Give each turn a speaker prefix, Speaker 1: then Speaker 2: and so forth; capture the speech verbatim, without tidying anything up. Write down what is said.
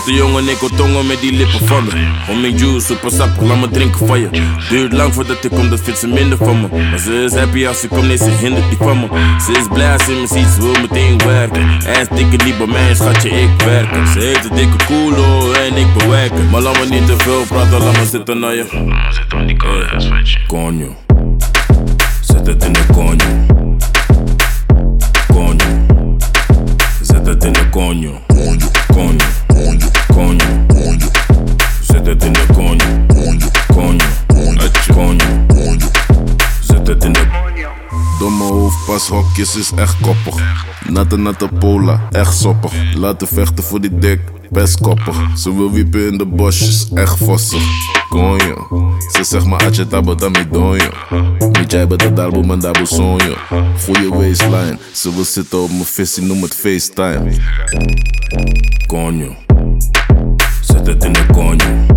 Speaker 1: te jong en ik wil tongen met die lippen van me. Homing juice, super sappig, laat me drinken van je. Duurt lang voordat ik kom, dat vindt ze minder van me. Maar ze is happy als ze komt, nee ze hindert niet van me. Ze is blij als ze me ziet, ze wil meteen werken. En dikke niet bij mij, schatje, ik werken. Ze heeft een dikke koelo en ik bewerken. Maar laat me niet te veel praten, laat me zitten naar je.
Speaker 2: Laat me zitten op die koude ass, weet je.
Speaker 1: Konjo, zet het in de konjo. Konjo, zet het in de konjo. Konjo, konjo, konjo. Zet het in de konjo. Konjo, konjo. Zet het in de konjo.
Speaker 3: Domme hoofdpashokjes is echt koppig. Natte natte pola, echt soppig. Laten vechten voor die dik, best koppig. Ze wil wiepen in de bosjes, echt vossig. Konjo, ze zegt maar atje tabata mi donjo. Niet jij bent het dalbo, man dabo sonjo. Goeie waistline, ze wil zitten op mijn visie, noem het FaceTime.
Speaker 1: Konjo, zet het in de konjo.